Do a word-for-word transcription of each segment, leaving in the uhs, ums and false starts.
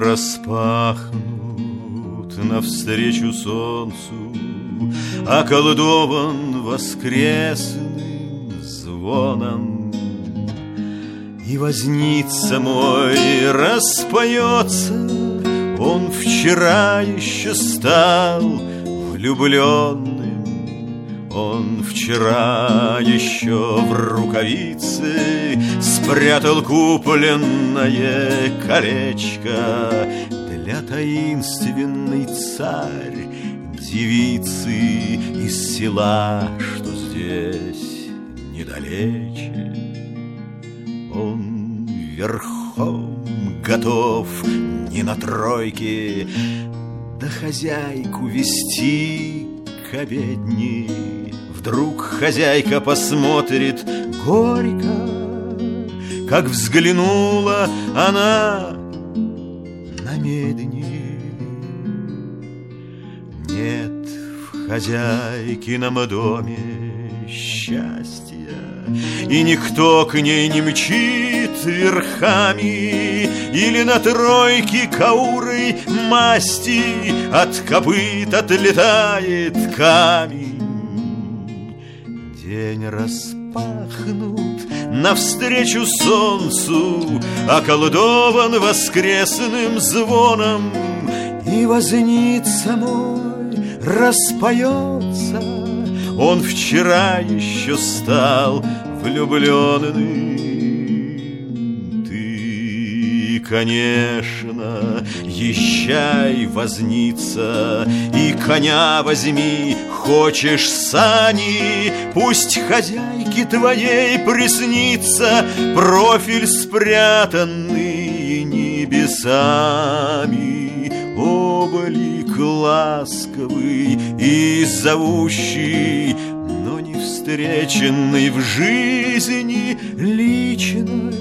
распахнут навстречу солнцу, околдован воскресным звоном, и возница мой распоется, он вчера еще стал влюбленным, он вчера еще в рукавице спрятал купленное колечко для таинственной царь девицы из села, что здесь недалече. Он верхом готов не на тройке, да хозяйку вести к обедне. Вдруг хозяйка посмотрит горько, как взглянула она на медни. Нет в хозяйкином доме счастья, и никто к ней не мчит верхами, или на тройке каурой масти от копыт отлетает камень. День распахнут навстречу солнцу, околдован воскресным звоном, и возница мой распоется, он вчера еще стал влюбленным. Ты, конечно, езжай, возница, и коня возьми, хочешь сани, пусть хозяйке твоей приснится профиль, спрятанный небесами, облик ласковый и зовущий, но не встреченный в жизни личной.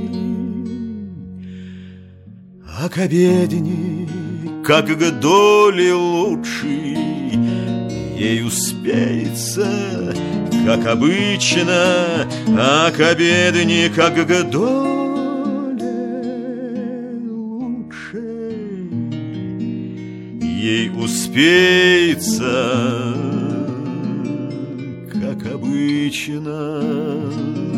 А к обедне, как к доле лучшей, ей успеется, как обычно, а к обедне, как к доле лучшей, ей успеется, как обычно.